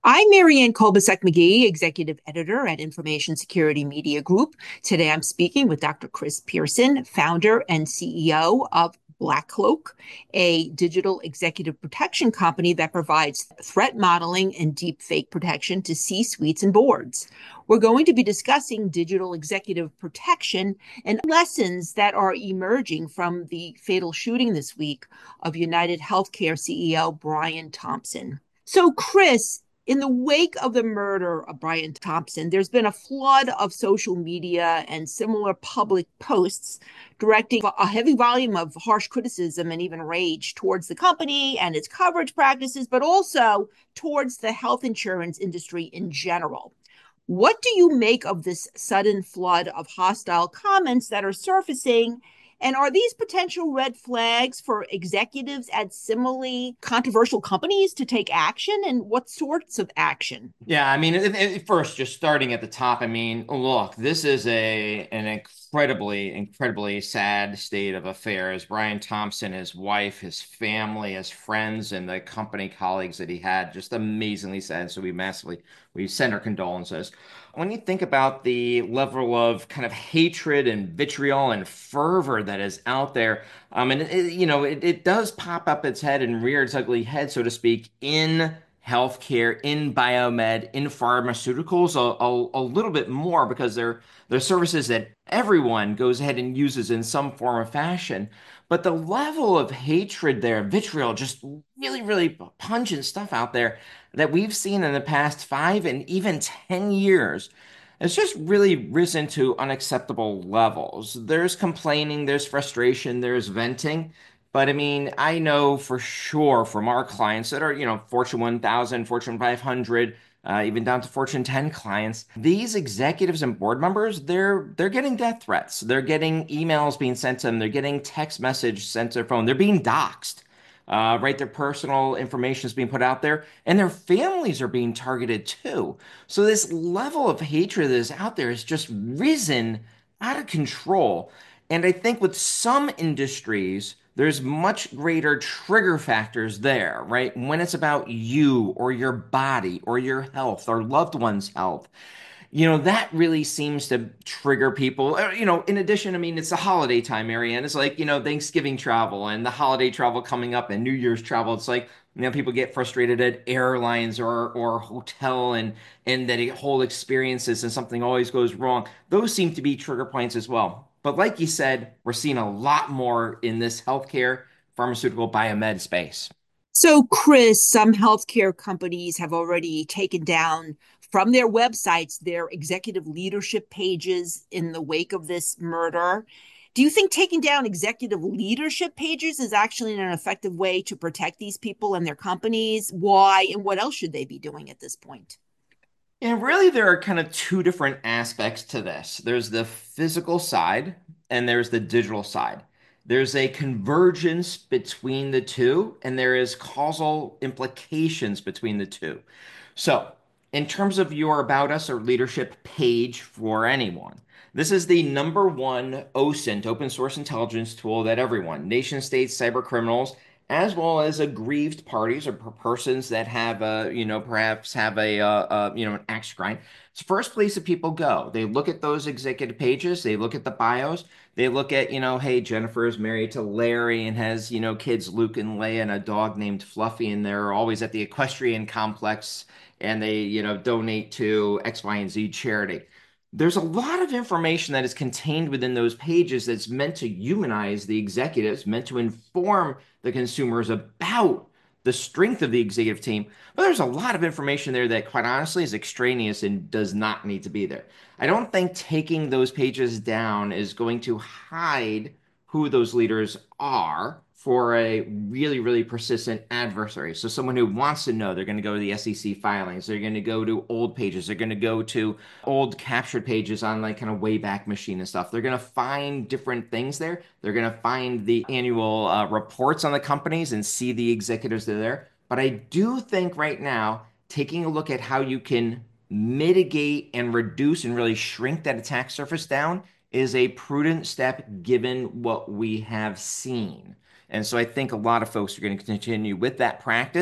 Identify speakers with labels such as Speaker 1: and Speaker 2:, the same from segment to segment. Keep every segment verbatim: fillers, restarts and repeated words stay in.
Speaker 1: I'm Marianne Kolbasek McGee, Executive Editor at Information Security Media Group. Today I'm speaking with Doctor Chris Pearson, founder and C E O of Black Cloak, a digital executive protection company that provides threat modeling and deep fake protection to C-suites and boards. We're going to be discussing digital executive protection and lessons that are emerging from the fatal shooting this week of United Healthcare C E O Brian Thompson. So, Chris, in the wake of the murder of Brian Thompson, there's been a flood of social media and similar public posts directing a heavy volume of harsh criticism and even rage towards the company and its coverage practices, but also towards the health insurance industry in general. What do you make of this sudden flood of hostile comments that are surfacing? And are these potential red flags for executives at similarly controversial companies to take action? And what sorts of action?
Speaker 2: Yeah, I mean, it, it- first, just starting at the top, I mean, look, this is a an incredibly, incredibly sad state of affairs. Brian Thompson, his wife, his family, his friends, and the company colleagues that he had, just amazingly sad. So we massively, we send our condolences. When you think about the level of kind of hatred and vitriol and fervor that is out there, um, and it, it- you know, it, it does pop up its head and rear its ugly head, so to speak, in healthcare, in biomed, in pharmaceuticals, a, a, a little bit more because they're they're services that everyone goes ahead and uses in some form or fashion. But the level of hatred there, vitriol, just really, really pungent stuff out there that we've seen in the past five and even ten years. It's just really risen to unacceptable levels. There's complaining, there's frustration, there's venting. But I mean, I know for sure from our clients that are, you know, Fortune one thousand, Fortune five hundred, uh, even down to Fortune ten clients, these executives and board members, they're they're getting death threats. They're getting emails being sent to them. They're getting text message sent to their phone. They're being doxxed. Uh, right, their personal information is being put out there, and their families are being targeted too. So this level of hatred that is out there has just risen out of control. And I think with some industries, there's much greater trigger factors there, right? When it's about you or your body or your health or loved one's health, you know, that really seems to trigger people. Uh, You know, in addition, I mean, it's the holiday time, Marianne. It's like, you know, Thanksgiving travel and the holiday travel coming up and New Year's travel. It's like, you know, people get frustrated at airlines or or hotel and and that whole experiences and something always goes wrong. Those seem to be trigger points as well. But like you said, we're seeing a lot more in this healthcare, pharmaceutical, biomed space.
Speaker 1: So, Chris, some healthcare companies have already taken down from their websites their executive leadership pages in the wake of this murder. Do you think taking down executive leadership pages is actually an effective way to protect these people and their companies? Why and what else should they be doing at this point?
Speaker 2: And really, there are kind of two different aspects to this. There's the physical side and there's the digital side. There's a convergence between the two, and there is causal implications between the two. So, in terms of your About Us or leadership page for anyone, this is the number one O S I N T, open source intelligence tool that everyone, nation states, cyber criminals, as well as aggrieved parties or per- persons that have a, you know, perhaps have a, uh, uh, you know, an axe to grind. It's the first place that people go. They look at those executive pages, they look at the bios, they look at, you know, hey, Jennifer is married to Larry and has, you know, kids Luke and Leia and a dog named Fluffy, and they're always at the equestrian complex and they, you know, donate to X, Y, and Z charity. There's a lot of information that is contained within those pages that's meant to humanize the executives, meant to inform the consumers about the strength of the executive team. But there's a lot of information there that, quite honestly, is extraneous and does not need to be there. I don't think taking those pages down is going to hide who those leaders are for a really, really persistent adversary. So someone who wants to know, they're going to go to the S E C filings, they're going to go to old pages, they're going to go to old captured pages on like kind of Wayback Machine and stuff. They're going to find different things there. They're going to find the annual uh, reports on the companies and see the executives that are there. But I do think right now, taking a look at how you can mitigate and reduce and really shrink that attack surface down is a prudent step given what we have seen. And so I think a lot of folks are going to continue with that practice.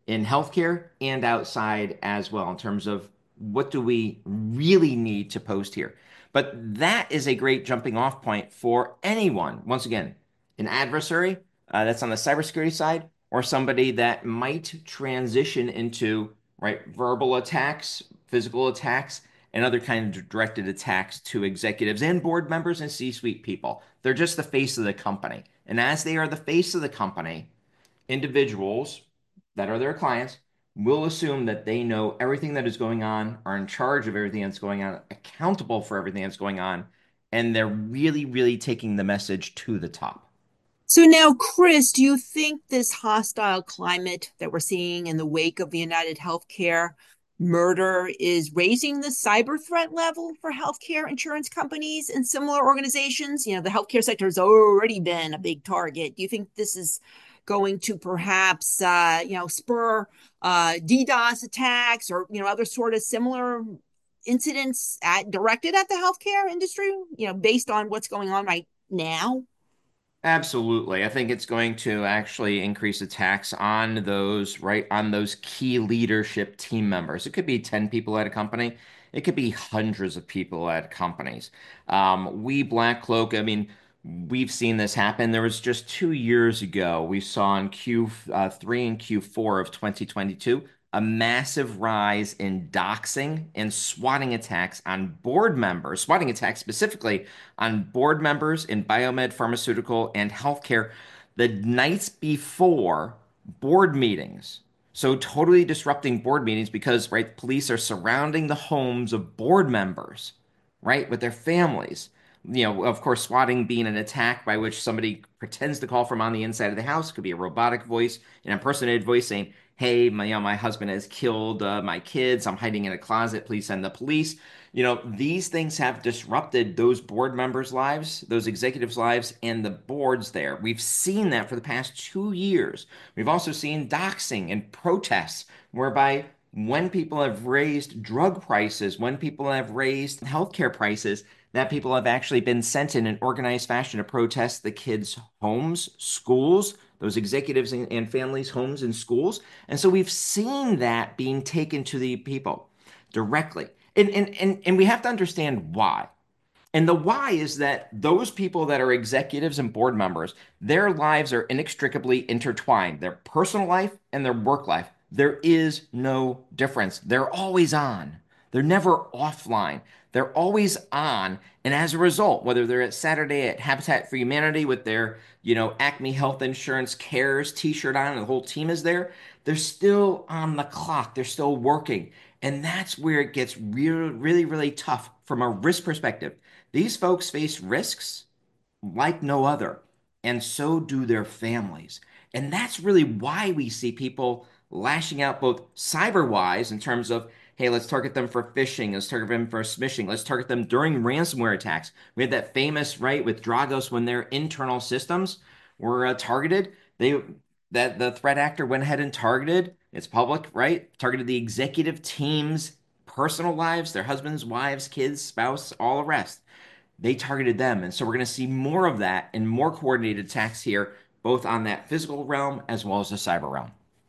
Speaker 2: in healthcare and outside as well in terms of what do we really need to post here. But that is a great jumping off point for anyone. Once again, an adversary uh, that's on the cybersecurity side, or somebody that might transition into right verbal attacks, physical attacks, and other kinds of directed attacks to executives and board members and C-suite people. They're just the face of the company. And as they are the face of the company, individuals that are their clients will assume that they know everything that is going on, are in charge of everything that's going on, accountable for everything that's going on, and they're really, really taking the message to the top.
Speaker 1: So now, Chris, do you think this hostile climate that we're seeing in the wake of the United Healthcare murder is raising the cyber threat level for healthcare insurance companies and similar organizations? You know, the healthcare sector has already been a big target. Do you think this is going to perhaps, uh, you know, spur uh, DDoS attacks or, you know, other sort of similar incidents at, directed at the healthcare industry, you know, based on what's going on right now?
Speaker 2: Absolutely. I think it's going to actually increase the tax on those, right, on those key leadership team members. It could be ten people at a company. It could be hundreds of people at companies. Um, we Black Cloak, I mean, we've seen this happen. There was just two years ago, we saw in Q uh, three and Q four of twenty twenty-two a massive rise in doxing and swatting attacks on board members, swatting attacks specifically on board members in biomed, pharmaceutical, and healthcare the nights before board meetings. So totally disrupting board meetings because, right, police are surrounding the homes of board members, right, with their families. You know, of course, swatting being an attack by which somebody pretends to call from on the inside of the house. Could be a robotic voice, an impersonated voice saying, "Hey, my, you know, my husband has killed uh, my kids. I'm hiding in a closet. Please send the police." You know, these things have disrupted those board members' lives, those executives' lives, and the boards there. We've seen that for the past two years. We've also seen doxing and protests, whereby when people have raised drug prices, when people have raised healthcare prices, that people have actually been sent in an organized fashion to protest the kids' homes, schools, those executives and, and families' homes and schools. And so we've seen that being taken to the people directly. And, and, and, and we have to understand why. And the why is that those people that are executives and board members, their lives are inextricably intertwined, their personal life and their work life. There is no difference. They're always on. They're never offline. They're always on. And as a result, whether they're at Saturday at Habitat for Humanity with their, you know, Acme Health Insurance Cares t-shirt on and the whole team is there, they're still on the clock. They're still working. And that's where it gets really, really, really tough from a risk perspective. These folks face risks like no other, and so do their families. And that's really why we see people lashing out both cyber-wise in terms of, hey, let's target them for phishing, let's target them for smishing, let's target them during ransomware attacks. We had that famous, right, with Dragos when their internal systems were uh, targeted. They that the threat actor went ahead and targeted, it's public, right? Targeted the executive team's personal lives, their husbands, wives, kids, spouse, all the rest. They targeted them. And so we're going to see more of that and more coordinated attacks here, both on that physical realm as well as the cyber realm.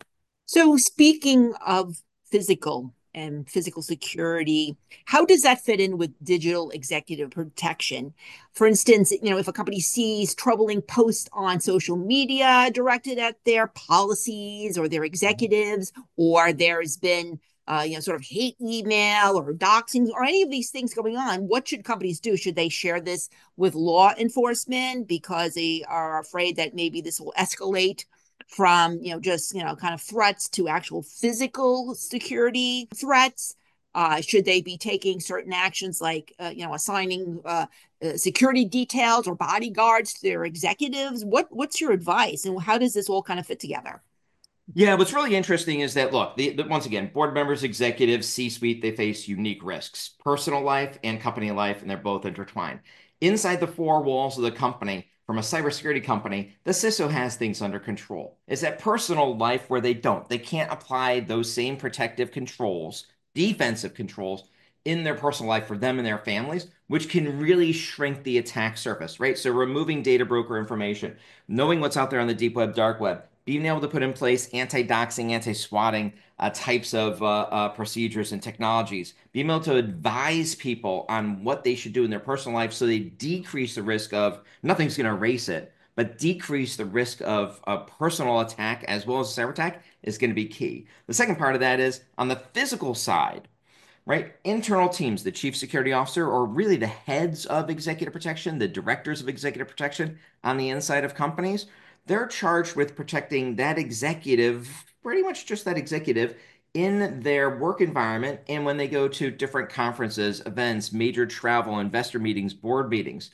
Speaker 1: So, speaking of physical and physical security, how does that fit in with digital executive protection? For instance, you know, if a company sees troubling posts on social media directed at their policies or their executives, or there's been uh, you know, sort of hate email or doxing or any of these things going on, what should companies do? Should they share this with law enforcement because they are afraid that maybe this will escalate from, you know, just, you know, kind of threats to actual physical security threats? Uh, should they be taking certain actions like, uh, you know, assigning uh, uh, security details or bodyguards to their executives? What What's your advice, and how does this all kind of fit together?
Speaker 2: Yeah, what's really interesting is that look, the, the, once again, board members, executives, C-suite, they face unique risks, personal life and company life, and they're both intertwined. Inside the four walls of the company, from a cybersecurity company, the C I S O has things under control. It's that personal life where they don't. They can't apply those same protective controls, defensive controls in their personal life for them and their families, which can really shrink the attack surface, right? So removing data broker information, knowing what's out there on the deep web, dark web, being able to put in place anti-doxing, anti-swatting uh, types of uh, uh, procedures and technologies, being able to advise people on what they should do in their personal life so they decrease the risk of, nothing's going to erase it, but decrease the risk of a personal attack as well as cyber attack is going to be key. The second part of that is on the physical side, right? Internal teams, the chief security officer, or really the heads of executive protection, the directors of executive protection on the inside of companies, they're charged with protecting that executive, pretty much just that executive, in their work environment and when they go to different conferences, events, major travel, investor meetings, board meetings.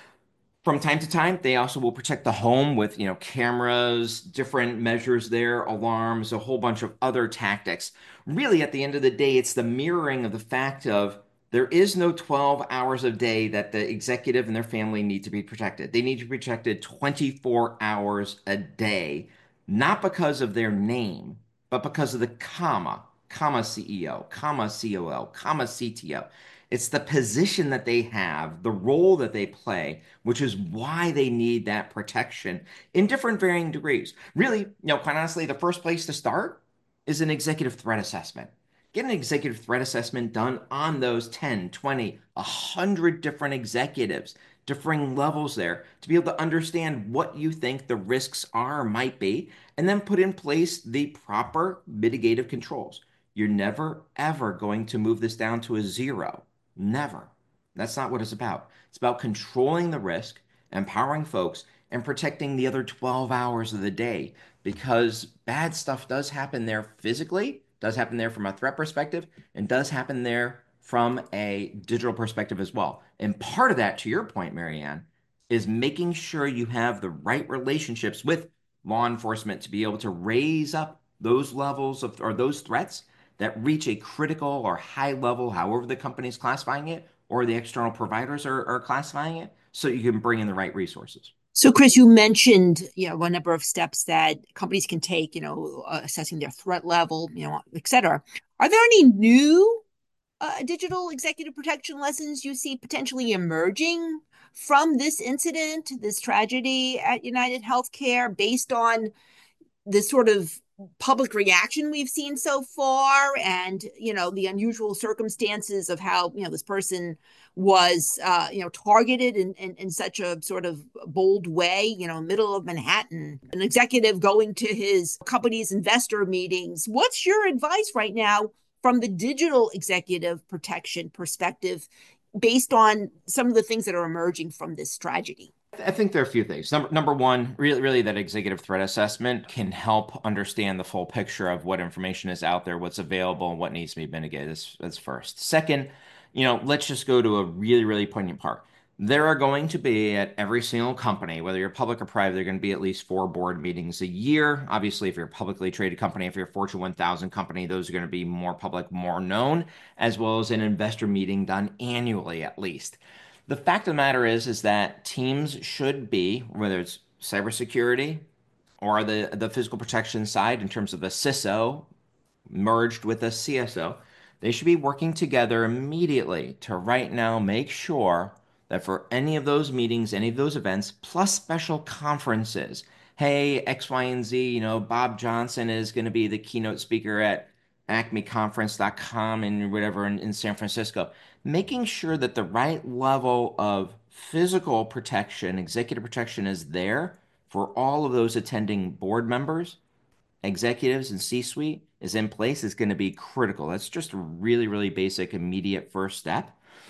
Speaker 2: From time to time, they also will protect the home with, you know, cameras, different measures there, alarms, a whole bunch of other tactics. Really, at the end of the day, it's the mirroring of the fact of there is no twelve hours a day that the executive and their family need to be protected. They need to be protected twenty-four hours a day, not because of their name, but because of the comma, comma C E O, comma C O O, comma C T O. It's the position that they have, the role that they play, which is why they need that protection in different varying degrees. Really, you know, quite honestly, the first place to start is an executive threat assessment. Get an executive threat assessment done on those ten, twenty, one hundred different executives, differing levels there, to be able to understand what you think the risks are, might be, and then put in place the proper mitigative controls. You're never, ever going to move this down to a zero. Never. That's not what it's about. It's about controlling the risk, empowering folks, and protecting the other twelve hours of the day because bad stuff does happen there physically, does happen there from a threat perspective, and does happen there from a digital perspective as well. And part of that, to your point, Marianne, is making sure you have the right relationships with law enforcement to be able to raise up those levels of or those threats that reach a critical or high level, however the company is classifying it, or the external providers are, are classifying it, so you can bring in the right resources.
Speaker 1: So, Chris, you mentioned, you know, a number of steps that companies can take, you know, uh, assessing their threat level, you know, et cetera. Are there any new uh, digital executive protection lessons you see potentially emerging from this incident, this tragedy at United Healthcare, based on the sort of public reaction we've seen so far and you know the unusual circumstances of how you know this person was uh you know targeted in, in in such a sort of bold way, you know middle of Manhattan, an executive going to his company's investor meetings. What's your advice right now from the digital executive protection perspective based on some of the things that are emerging from this tragedy?
Speaker 2: I think there are a few things. Number number one, really, really that executive threat assessment can help understand the full picture of what information is out there, what's available, and what needs to be mitigated. That's, that's first. Second, you know, let's just go to a really, really poignant part. There are going to be at every single company, whether you're public or private, there are going to be at least four board meetings a year. Obviously, if you're a publicly traded company, if you're a Fortune one thousand company, those are going to be more public, more known, as well as an investor meeting done annually at least. The fact of the matter is, is that teams should be, whether it's cybersecurity or the the physical protection side in terms of a C I S O merged with a C S O, they should be working together immediately to right now make sure that for any of those meetings, any of those events, plus special conferences, hey, X, Y, and Z, you know, Bob Johnson is going to be the keynote speaker at acme conference dot com and whatever in, in San Francisco, making sure that the right level of physical protection, executive protection is there for all of those attending board members, executives and C-suite is in place is going to be critical. That's just a really, really basic, immediate first step,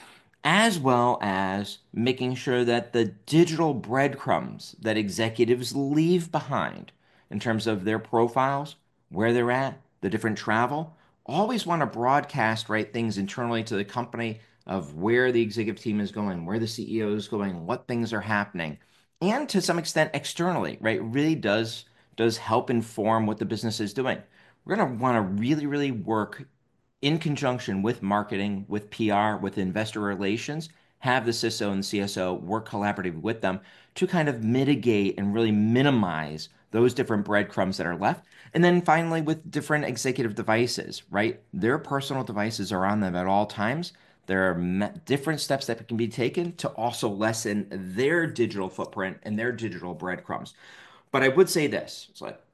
Speaker 2: as well as making sure that the digital breadcrumbs that executives leave behind in terms of their profiles, where they're at, the different travel, always want to broadcast right things internally to the company of where the executive team is going, where the C E O is going, what things are happening, and to some extent externally, right? It really does does help inform what the business is doing. We're going to want to really, really work in conjunction with marketing, with P R, with investor relations, have the C I S O and C S O work collaboratively with them to kind of mitigate and really minimize those different breadcrumbs that are left. And then finally, with different executive devices, right? Their personal devices are on them at all times. There are different steps that can be taken to also lessen their digital footprint and their digital breadcrumbs. But I would say this, it's like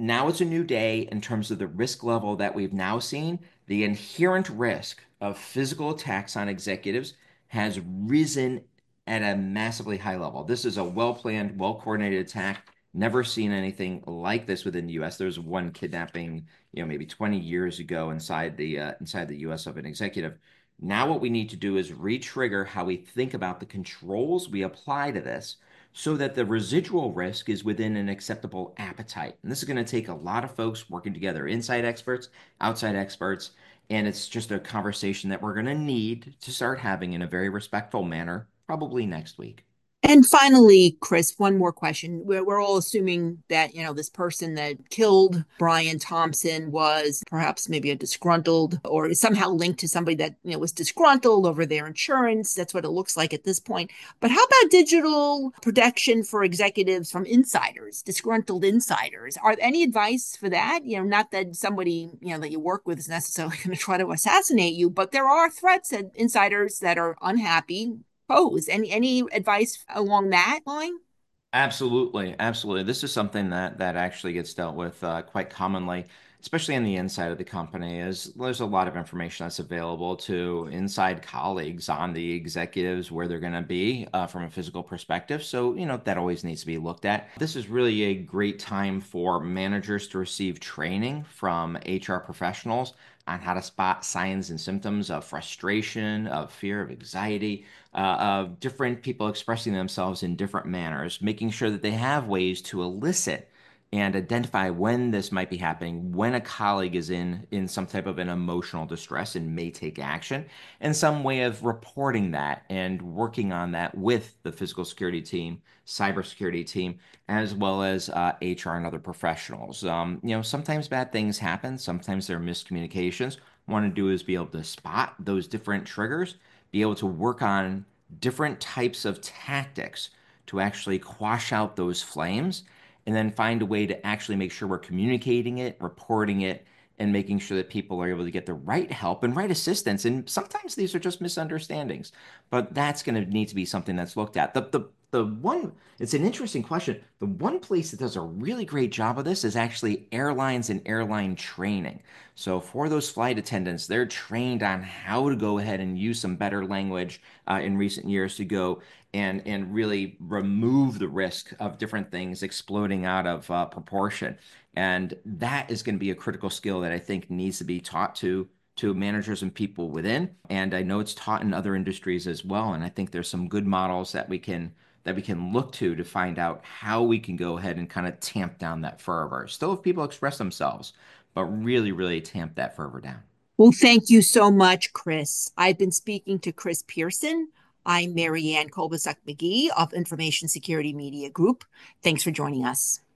Speaker 2: now it's a new day in terms of the risk level that we've now seen. The inherent risk of physical attacks on executives has risen at a massively high level. This is a well-planned, well-coordinated attack. Never seen anything like this within the U S. There was one kidnapping, you know, maybe twenty years ago inside the uh, inside the U S of an executive. Now what we need to do is re-trigger how we think about the controls we apply to this so that the residual risk is within an acceptable appetite. And this is going to take a lot of folks working together, inside experts, outside experts, and it's just a conversation that we're going to need to start having in a very respectful manner, probably next week.
Speaker 1: And finally, Chris, one more question. We're, we're all assuming that, you know, this person that killed Brian Thompson was perhaps maybe a disgruntled or is somehow linked to somebody that, you know, was disgruntled over their insurance. That's what it looks like at this point. But how about digital protection for executives from insiders, disgruntled insiders? Are there any advice for that? You know, not that somebody, you know, that you work with is necessarily going to try to assassinate you, but there are threats at insiders that are unhappy pose. Any any advice along that line?
Speaker 2: Absolutely, absolutely. This is something that that actually gets dealt with uh, quite commonly, especially on the inside of the company. Is there's a lot of information that's available to inside colleagues on the executives where they're going to be uh, from a physical perspective. So, you know, that always needs to be looked at. This is really a great time for managers to receive training from H R professionals on how to spot signs and symptoms of frustration, of fear, of anxiety, uh, of different people expressing themselves in different manners, making sure that they have ways to elicit and identify when this might be happening, when a colleague is in in some type of an emotional distress and may take action, and some way of reporting that and working on that with the physical security team, cybersecurity team, as well as uh, H R and other professionals. Um, you know, sometimes bad things happen, sometimes there are miscommunications. What I want to do is be able to spot those different triggers, be able to work on different types of tactics to actually quash out those flames, and then find a way to actually make sure we're communicating it, reporting it, and making sure that people are able to get the right help and right assistance. And sometimes these are just misunderstandings, but that's going to need to be something that's looked at. The, the, the one, it's an interesting question. The one place that does a really great job of this is actually airlines and airline training. So for those flight attendants, they're trained on how to go ahead and use some better language uh, in recent years to go and and really remove the risk of different things exploding out of uh, proportion. And that is going to be a critical skill that I think needs to be taught to to managers and people within. And I know it's taught in other industries as well. And I think there's some good models that we can that we can look to to find out how we can go ahead and kind of tamp down that fervor. Still, if people express themselves, but really, really tamp that fervor down.
Speaker 1: Well, thank you so much, Chris. I've been speaking to Chris Pearson. I'm Marianne Kolbasuk McGee of Information Security Media Group. Thanks for joining us.